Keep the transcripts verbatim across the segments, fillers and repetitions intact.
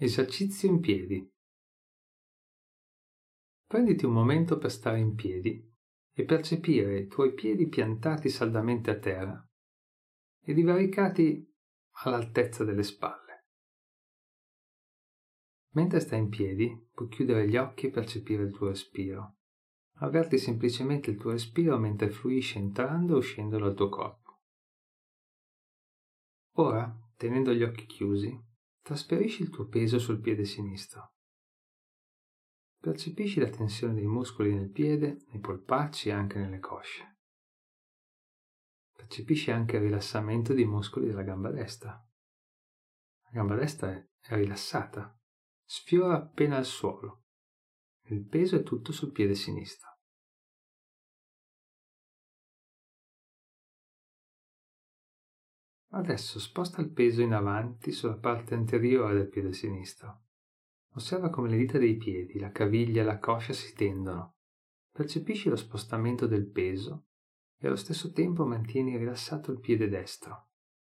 Esercizio in piedi. Prenditi un momento per stare in piedi e percepire i tuoi piedi piantati saldamente a terra e divaricati all'altezza delle spalle. Mentre stai in piedi, puoi chiudere gli occhi e percepire il tuo respiro. Avverti semplicemente il tuo respiro mentre fluisce entrando e uscendo dal tuo corpo. Ora, tenendo gli occhi chiusi, trasferisci il tuo peso sul piede sinistro. Percepisci la tensione dei muscoli nel piede, nei polpacci e anche nelle cosce. Percepisci anche il rilassamento dei muscoli della gamba destra. La gamba destra è, è rilassata, sfiora appena il suolo. Il peso è tutto sul piede sinistro. Adesso sposta il peso in avanti sulla parte anteriore del piede sinistro. Osserva come le dita dei piedi, la caviglia e la coscia si tendono. Percepisci lo spostamento del peso e allo stesso tempo mantieni rilassato il piede destro.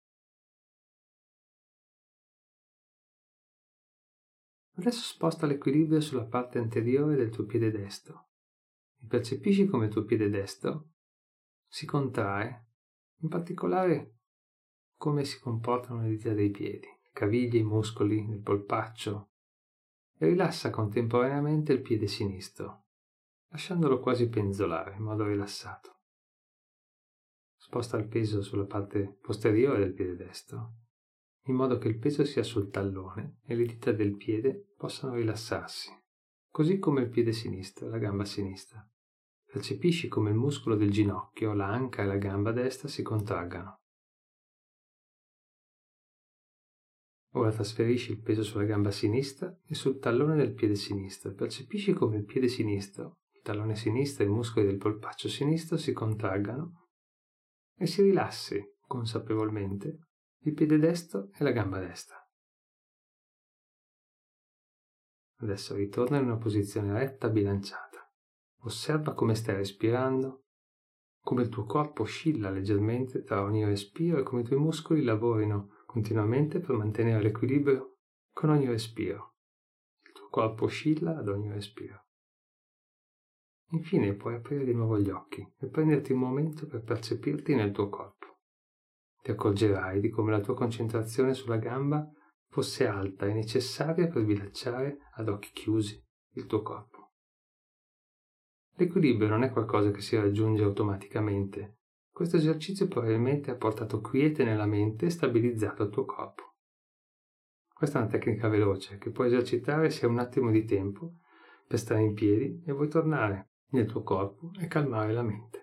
Adesso sposta l'equilibrio sulla parte anteriore del tuo piede destro e percepisci come il tuo piede destro si contrae, in particolare come si comportano le dita dei piedi, le caviglie, i muscoli, il polpaccio, e rilassa contemporaneamente il piede sinistro, lasciandolo quasi penzolare in modo rilassato. Sposta il peso sulla parte posteriore del piede destro, in modo che il peso sia sul tallone e le dita del piede possano rilassarsi, così come il piede sinistro e la gamba sinistra. Percepisci come il muscolo del ginocchio, la anca e la gamba destra si contraggano. Ora trasferisci il peso sulla gamba sinistra e sul tallone del piede sinistro e percepisci come il piede sinistro, il tallone sinistro e i muscoli del polpaccio sinistro si contraggano e si rilassi consapevolmente il piede destro e la gamba destra. Adesso ritorna in una posizione retta bilanciata. Osserva come stai respirando, come il tuo corpo oscilla leggermente tra ogni respiro e come i tuoi muscoli lavorino continuamente per mantenere l'equilibrio con ogni respiro. Il tuo corpo oscilla ad ogni respiro. Infine puoi aprire di nuovo gli occhi e prenderti un momento per percepirti nel tuo corpo. Ti accorgerai di come la tua concentrazione sulla gamba fosse alta e necessaria per bilanciare ad occhi chiusi il tuo corpo. L'equilibrio non è qualcosa che si raggiunge automaticamente. Questo esercizio probabilmente ha portato quiete nella mente e stabilizzato il tuo corpo. Questa è una tecnica veloce che puoi esercitare se hai un attimo di tempo per stare in piedi e vuoi tornare nel tuo corpo e calmare la mente.